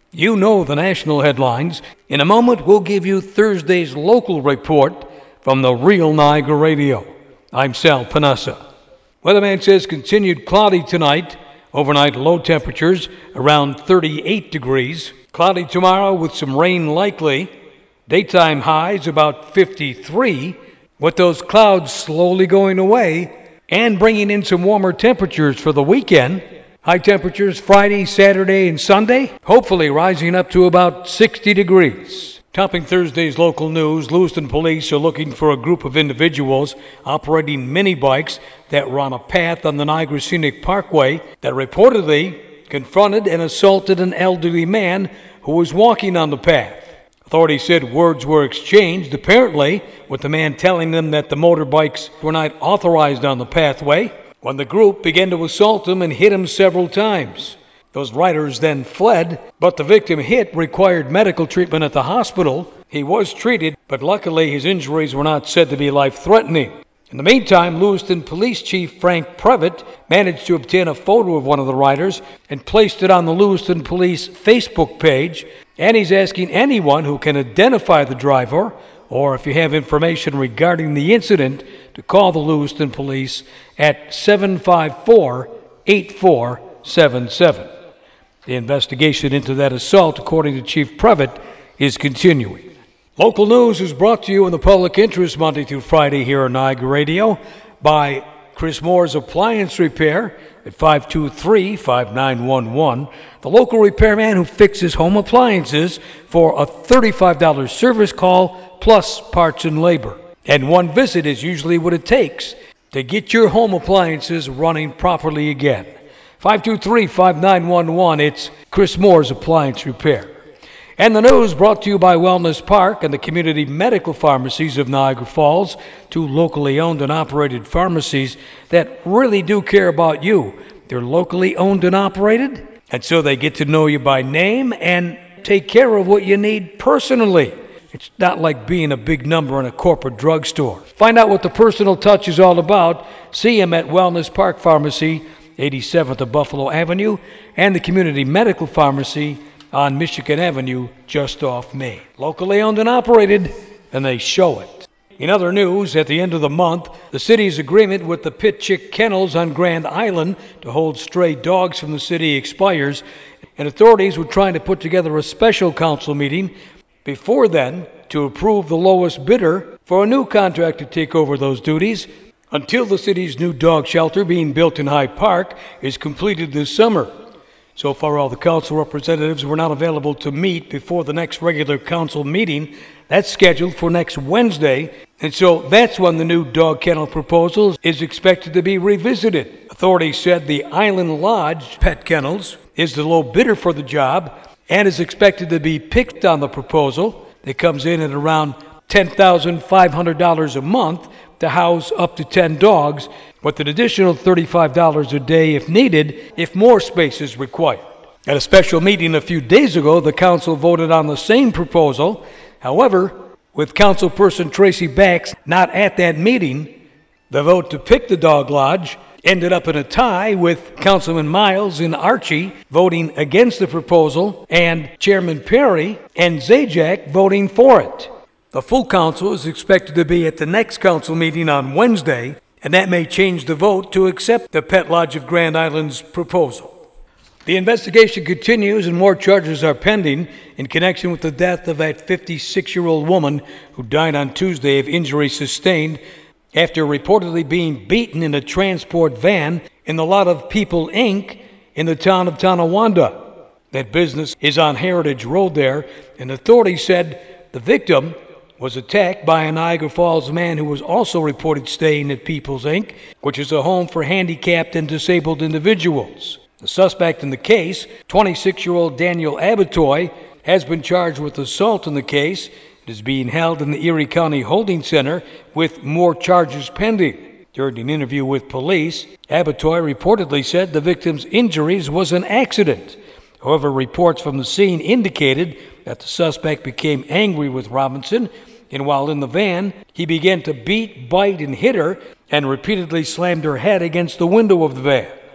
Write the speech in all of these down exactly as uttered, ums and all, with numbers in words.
You know the national headlines. In a moment, we'll give you Thursday's local report from the Real Niagara Radio. I'm Sal Panassa. Weatherman says continued cloudy tonight. Overnight low temperatures around thirty-eight degrees. Cloudy tomorrow with some rain likely. Daytime highs about fifty-three, with those clouds slowly going away and bringing in some warmer temperatures for the weekend. High temperatures Friday, Saturday, and Sunday, hopefully rising up to about sixty degrees. Topping Thursday's local news, Lewiston police are looking for a group of individuals operating mini bikes that were on a path on the Niagara Scenic Parkway that reportedly confronted and assaulted an elderly man who was walking on the path. Authorities said words were exchanged, apparently, with the man telling them that the motorbikes were not authorized on the pathway, when the group began to assault him and hit him several times. Those riders then fled, but the victim hit required medical treatment at the hospital. He was treated, but luckily his injuries were not said to be life-threatening. In the meantime, Lewiston Police Chief Frank Previtt managed to obtain a photo of one of the riders and placed it on the Lewiston Police Facebook page, and he's asking anyone who can identify the driver, or if you have information regarding the incident, to call the Lewiston Police at seven five four, eight four seven seven. The investigation into that assault, according to Chief Previtt, is continuing. Local news is brought to you in the public interest Monday through Friday here on Niagara Radio by Chris Moore's Appliance Repair at five two three, five nine one one. The local repairman who fixes home appliances for a thirty-five dollars service call plus parts and labor. And one visit is usually what it takes to get your home appliances running properly again. five two three, five nine one one. It's Chris Moore's Appliance Repair. And the news brought to you by Wellness Park and the community medical pharmacies of Niagara Falls, two locally owned and operated pharmacies that really do care about you. They're locally owned and operated, and so they get to know you by name and take care of what you need personally. It's not like being a big number in a corporate drugstore. Find out what the personal touch is all about. See them at Wellness Park Pharmacy, eighty-seventh of Buffalo Avenue, and the community medical pharmacy on Michigan Avenue, just off Main. Locally owned and operated, and they show it. In other news, at the end of the month, the city's agreement with the Pit Chick Kennels on Grand Island to hold stray dogs from the city expires, and authorities were trying to put together a special council meeting before then to approve the lowest bidder for a new contract to take over those duties until the city's new dog shelter being built in Hyde Park is completed this summer. So far, all the council representatives were not available to meet before the next regular council meeting. That's scheduled for next Wednesday, and so that's when the new dog kennel proposal is expected to be revisited. Authorities said the Island Lodge Pet Kennels is the low bidder for the job and is expected to be picked on the proposal. It comes in at around ten thousand five hundred dollars a month to house up to ten dogs, with an additional thirty-five dollars a day if needed, if more space is required. At a special meeting a few days ago, the council voted on the same proposal. However, with councilperson Tracy Bax not at that meeting, the vote to pick the dog lodge ended up in a tie, with Councilman Miles and Archie voting against the proposal and Chairman Perry and Zajac voting for it. The full council is expected to be at the next council meeting on Wednesday, and that may change the vote to accept the Pet Lodge of Grand Island's proposal. The investigation continues and more charges are pending in connection with the death of that fifty-six-year-old woman who died on Tuesday of injuries sustained after reportedly being beaten in a transport van in the lot of People, Incorporated in the town of Tonawanda. That business is on Heritage Road there, and authorities said the victim was attacked by a Niagara Falls man who was also reported staying at People's, Incorporated, which is a home for handicapped and disabled individuals. The suspect in the case, twenty-six-year-old Daniel Abatoy, has been charged with assault in the case. It is being held in the Erie County Holding Center with more charges pending. During an interview with police, Abatoy reportedly said the victim's injuries was an accident. However, reports from the scene indicated that the suspect became angry with Robinson, and while in the van, he began to beat, bite, and hit her, and repeatedly slammed her head against the window of the van.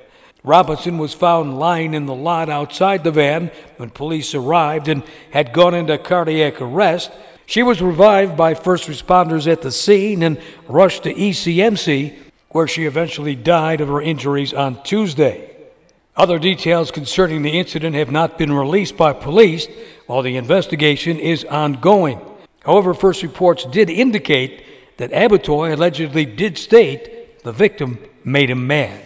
Robinson was found lying in the lot outside the van when police arrived and had gone into cardiac arrest. She was revived by first responders at the scene and rushed to E C M C, where she eventually died of her injuries on Tuesday. Other details concerning the incident have not been released by police, while the investigation is ongoing. However, first reports did indicate that Abatoy allegedly did state the victim made him mad.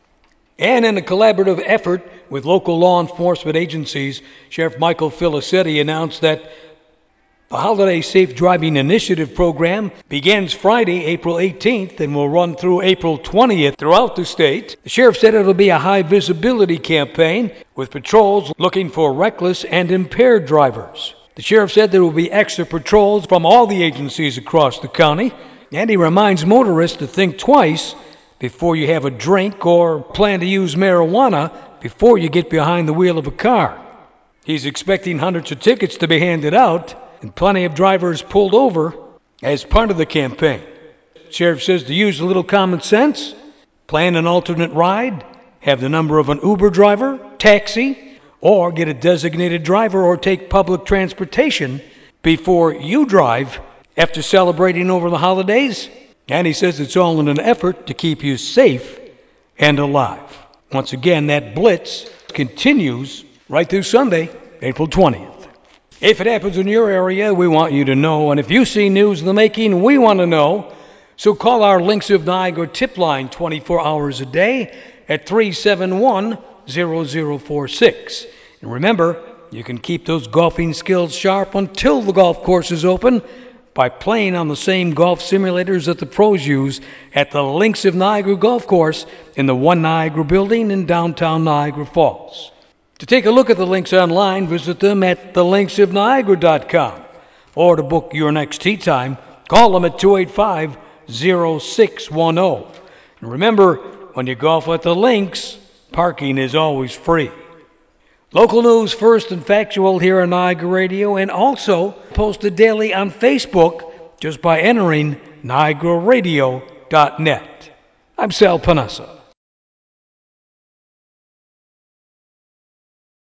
And in a collaborative effort with local law enforcement agencies, Sheriff Michael Filicetti announced that the Holiday Safe Driving Initiative program begins Friday, April eighteenth, and will run through April twentieth throughout the state. The sheriff said it'll be a high visibility campaign with patrols looking for reckless and impaired drivers. The sheriff said there will be extra patrols from all the agencies across the county, and he reminds motorists to think twice before you have a drink or plan to use marijuana before you get behind the wheel of a car. He's expecting hundreds of tickets to be handed out and plenty of drivers pulled over as part of the campaign. The sheriff says to use a little common sense, plan an alternate ride, have the number of an Uber driver, taxi, or get a designated driver or take public transportation before you drive after celebrating over the holidays. And he says it's all in an effort to keep you safe and alive. Once again, that blitz continues right through Sunday, April twentieth. If it happens in your area, we want you to know. And if you see news in the making, we want to know. So call our Links of Niagara tip line twenty-four hours a day at three seven one, zero zero four six. And remember, you can keep those golfing skills sharp until the golf course is open by playing on the same golf simulators that the pros use at the Links of Niagara Golf Course in the One Niagara building in downtown Niagara Falls. To take a look at the links online, visit them at the links of niagara dot com. Or to book your next tee time, call them at two eight five, zero six one zero. And remember, when you golf at the links, parking is always free. Local news first and factual here on Niagara Radio, and also posted daily on Facebook just by entering niagara radio dot net. I'm Sal Panessa.